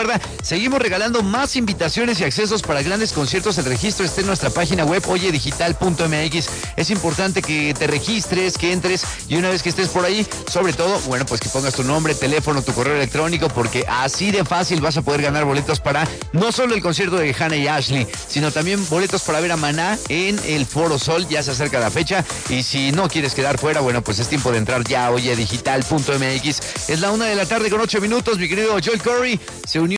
recuerda, seguimos regalando más invitaciones y accesos para grandes conciertos. El registro está en nuestra página web oyedigital.mx. Es importante que te registres, que entres y una vez que estés por ahí, sobre todo, bueno, pues que pongas tu nombre, teléfono, tu correo electrónico, porque así de fácil vas a poder ganar boletos para no solo el concierto de Hannah y Ashley, sino también boletos para ver a Maná en el Foro Sol. Ya se acerca la fecha y si no quieres quedar fuera, bueno, pues es tiempo de entrar ya a oyedigital.mx. Es la 1:08 p.m, mi querido Joel Corey se unió